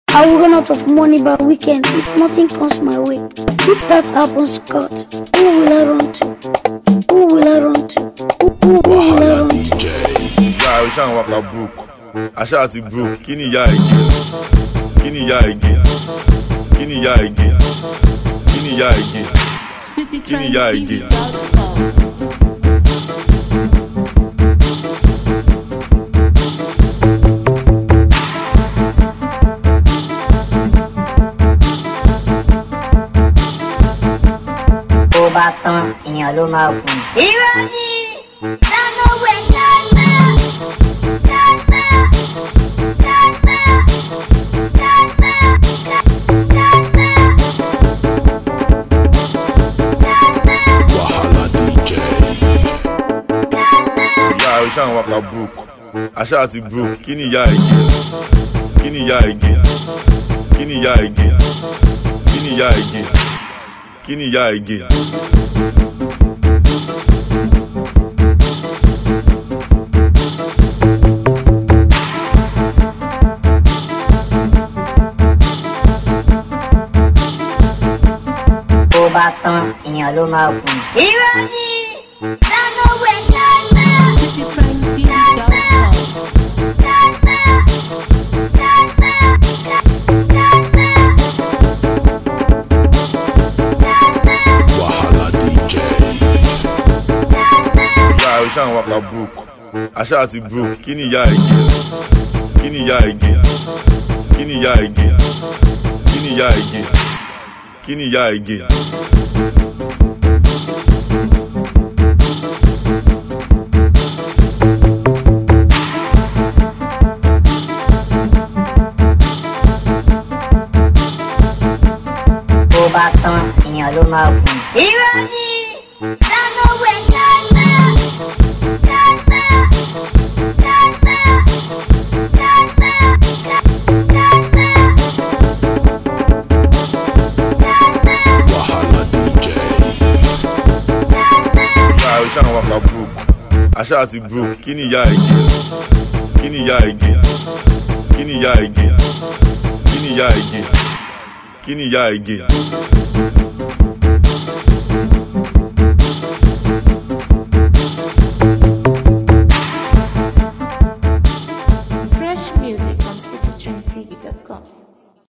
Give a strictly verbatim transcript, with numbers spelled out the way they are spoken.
I will run out of money by weekend if nothing comes my way. If that happens, God, who will I run to? Who will I run to? Who, who, who will I run to? D J. Yeah, we shan't walk a brook. I shall see brook. Kini ya again. Kini ya again. Kini ya again. Kini ya again. Kini ya again. Batan, èèyàn ló máa kù. Irọ́ ni lánà wẹ̀ dáná, dáná, dáná, dáná, dáná. Wahala D J. Yeah, we shan't walk a brook. I shall see brook. Kini ya again. Kini ya again. Kini ya again. Kini ya again. Kini ya again. Tó bá tán, èèyàn ló máa kù. Irọ́ ni lánà wẹ̀ dáná, dáná, dáná, dáná, dáná. Wahala D J. Yeah, we shan't walk a brook. I shall see brook. Kini ya again. Kini ya again. Kini ya again. Kini ya again. Kini ya again. Tó bá tán, èèyàn ló máa kù. Irọ́ ni lánà wẹ̀ dáná, dáná, dáná, dáná, dáná. Wahala D J. Yeah, we shan't walk a brook. I shall see brook. Kini ya again. Kini ya again. Kini ya again. Kini ya again. Kini ya again.